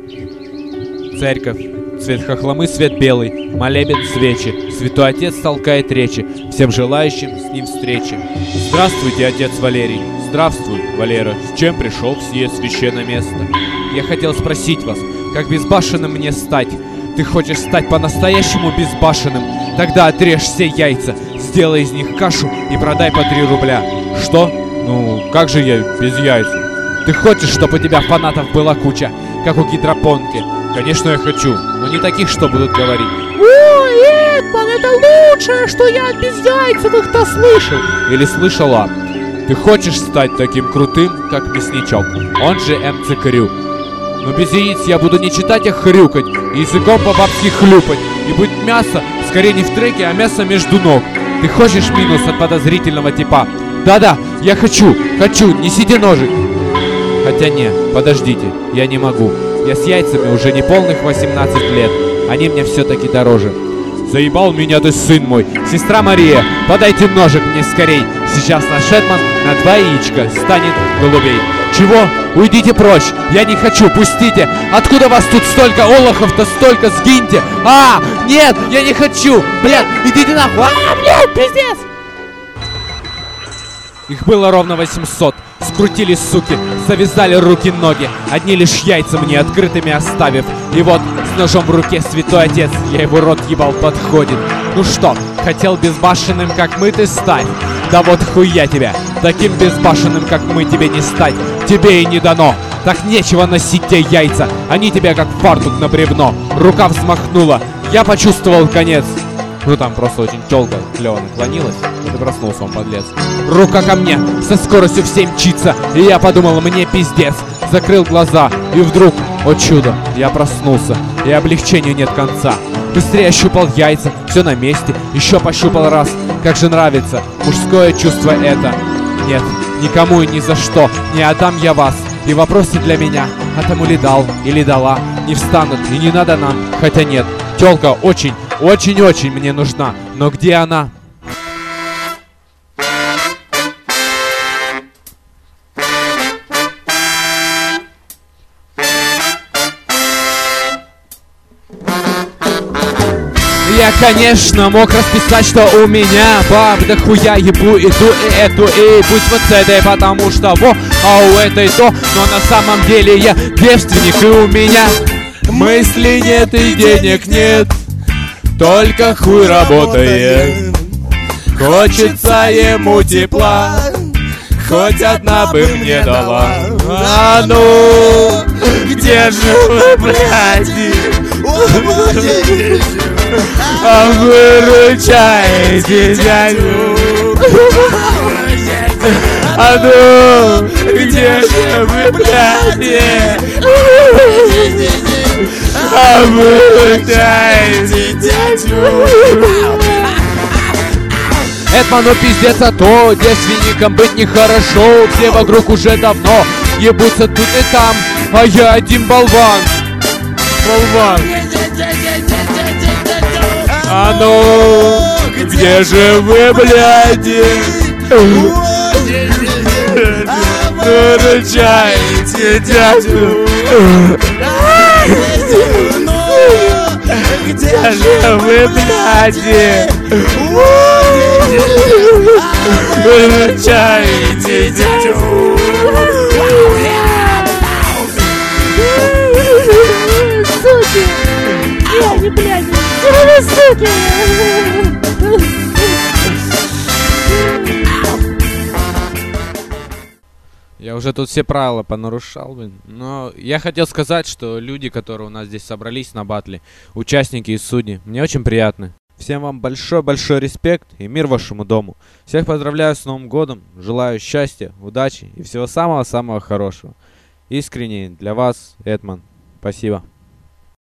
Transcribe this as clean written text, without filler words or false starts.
Церковь. Цвет хохломы, свет белый, молебен, свечи. Святой Отец толкает речи, всем желающим с ним встречи. Здравствуйте, отец Валерий. Здравствуй, Валера. С чем пришел в сие священное место? Я хотел спросить вас, как безбашенным мне стать? Ты хочешь стать по-настоящему безбашенным? Тогда отрежь все яйца, сделай из них кашу и продай по 3 рубля. Что? Ну, как же я без яиц? Ты хочешь, чтобы у тебя фанатов была куча, как у гидропонки? Конечно, я хочу, но не таких, что будут говорить: «Ой, Эдман, это лучшее, что я от безяйцевых-то слышал!» Или слышала. Ты хочешь стать таким крутым, как мясничок, он же МЦ Крю. Но без яиц я буду не читать, а хрюкать, и языком по-бабски хлюпать. И будет мясо, скорее не в треке, а мясо между ног. Ты хочешь минус от подозрительного типа? Да-да, я хочу, несите ножик. Хотя не, подождите, я не могу. Я с яйцами уже не полных 18 лет. Они мне все-таки дороже. Заебал меня ты, сын мой. Сестра Мария, подайте ножик мне скорей. Сейчас наш Эдман на 2 яичка станет голубей. Чего? Уйдите прочь. Я не хочу, пустите. Откуда вас тут столько? Олохов-то столько, сгиньте. Нет, я не хочу. Блядь, идите нахуй. Блядь, пиздец. Их было ровно 800. Скрутили, суки, завязали руки-ноги, одни лишь яйца мне открытыми оставив. И вот с ножом в руке святой отец, я его рот ебал, подходит. Ну что, хотел безбашенным, как мы, ты стать? Да вот хуя тебя, таким безбашенным, как мы, тебе не стать. Тебе и не дано. Так нечего носить те яйца, они тебя как фартук на бревно. Рука взмахнула, я почувствовал конец. Ну там просто очень тёлка клёво наклонилась. Вот и проснулся он, подлец. Рука ко мне, со скоростью в 7 мчится. И я подумал, мне пиздец. Закрыл глаза, и вдруг, о чудо, я проснулся. И облегчению нет конца. Быстрее ощупал яйца, все на месте. Еще пощупал раз, как же нравится. Мужское чувство это. Нет, никому и ни за что не отдам я вас. И вопросы для меня, а тому ли дал или дала, не встанут и не надо нам. Хотя нет, тёлка очень мне нужна, но где она? Я, конечно, мог расписать, что у меня баб да хуя ебу и ту, и эту, и пусть вот с этой, потому что а у этой то. Но на самом деле я девственник, и у меня мыслей нет и денег нет. Только хуй работает. Хочется ему тепла, хоть одна бы мне дала. А ну, где же вы, блядь? А выручайте дядю. А ну, где же вы, блядь? А выручайте дядю. Эдману пиздец, а то девственником быть нехорошо. Все вокруг уже давно ебутся тут и там, а я один болван. А ну, где же вы, блядь? Выручайте дядю. Где же вы, блядь? Выручайте дядю. Суки! Блядь, блядь! Суки! Я уже тут все правила понарушал, блин. Но я хотел сказать, что люди, которые у нас здесь собрались на батле, участники и судьи, мне очень приятны. Всем вам большой-большой респект и мир вашему дому. Всех поздравляю с Новым годом, желаю счастья, удачи и всего самого-самого хорошего. Искренне для вас, Эдман. Спасибо.